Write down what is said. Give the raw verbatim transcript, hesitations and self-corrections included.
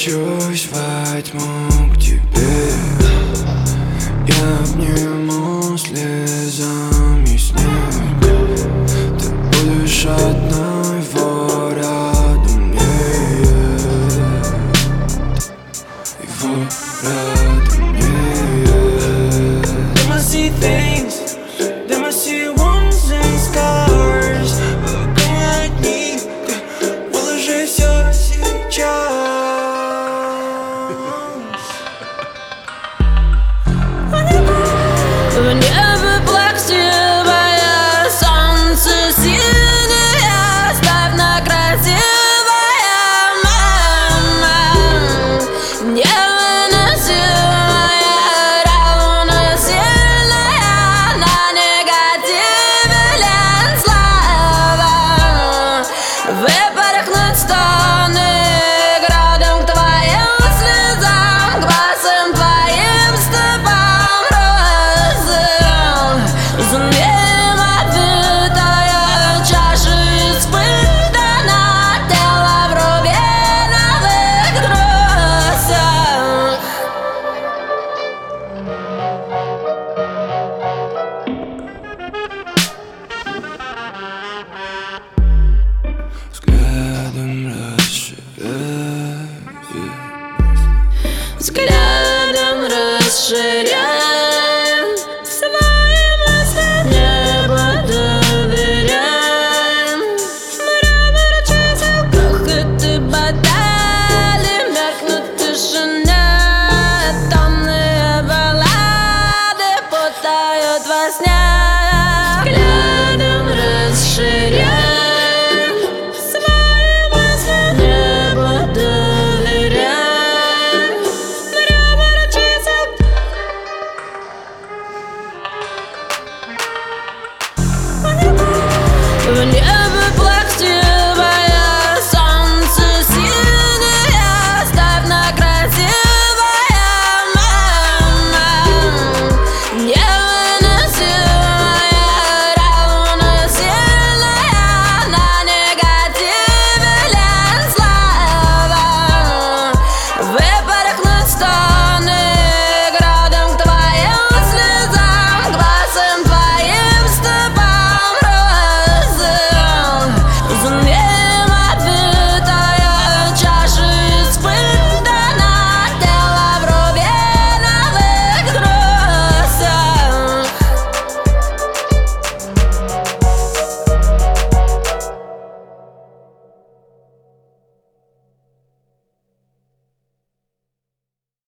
спущусь во тьму к тебе. Я обниму слезами снег. Ты будешь одной его рядом нет. Его рядом нет. They must see things, they must see wounds and scars. Как одни, выложи все сейчас. В небе плаксивое солнце синее, ставь на красивое, мама. Невыносимая, равносильная, на негативе лен слава. Выпорхнуть стоны градом к твоим слезам, к басам твоим стопам. Витая чаша испытана, тело в рубиновых тросах. Взглядом расширяй, Взглядом расширяй.